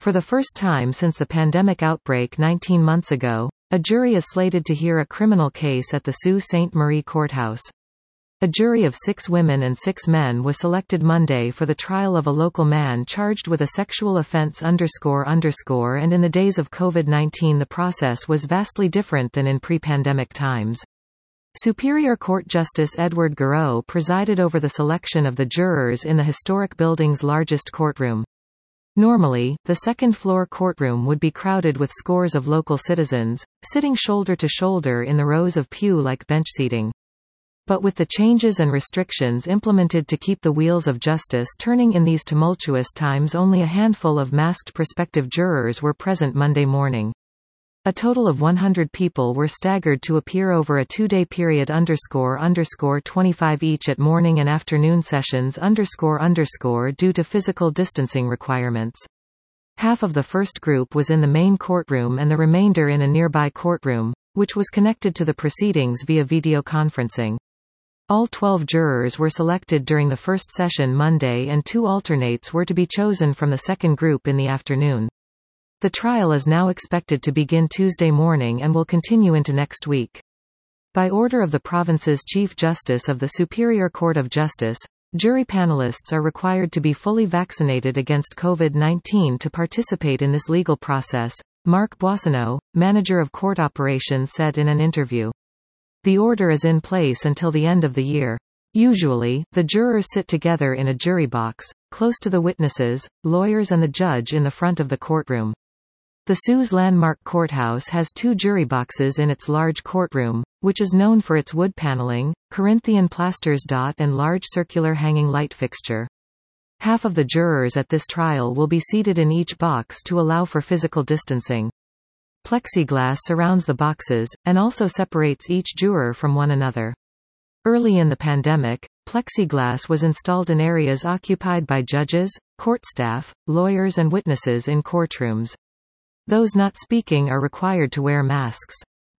For the first time since the pandemic outbreak 19 months ago, a jury is slated to hear a criminal case at the Sault Ste. Marie courthouse. A jury of 6 women and 6 men was selected Monday for the trial of a local man charged with a sexual offense ___, and in the days of COVID-19 the process was vastly different than in pre-pandemic times. Superior Court Justice Edward Garreau presided over the selection of the jurors in the historic building's largest courtroom. Normally, the second-floor courtroom would be crowded with scores of local citizens, sitting shoulder to shoulder in the rows of pew-like bench seating. But with the changes and restrictions implemented to keep the wheels of justice turning in these tumultuous times, only a handful of masked prospective jurors were present Monday morning. A total of 100 people were staggered to appear over a 2-day period __25 each at morning and afternoon sessions __, due to physical distancing requirements. Half of the first group was in the main courtroom and the remainder in a nearby courtroom, which was connected to the proceedings via video conferencing. All 12 jurors were selected during the first session Monday and 2 alternates were to be chosen from the second group in the afternoon. The trial is now expected to begin Tuesday morning and will continue into next week. By order of the province's Chief Justice of the Superior Court of Justice, jury panelists are required to be fully vaccinated against COVID-19 to participate in this legal process, Marc Boissonnault, manager of court operations, said in an interview. The order is in place until the end of the year. Usually, the jurors sit together in a jury box, close to the witnesses, lawyers and the judge in the front of the courtroom. The Sault's landmark courthouse has 2 jury boxes in its large courtroom, which is known for its wood paneling, Corinthian plasters. And large circular hanging light fixture. Half of the jurors at this trial will be seated in each box to allow for physical distancing. Plexiglass surrounds the boxes, and also separates each juror from one another. Early in the pandemic, plexiglass was installed in areas occupied by judges, court staff, lawyers and witnesses in courtrooms. Those not speaking are required to wear masks.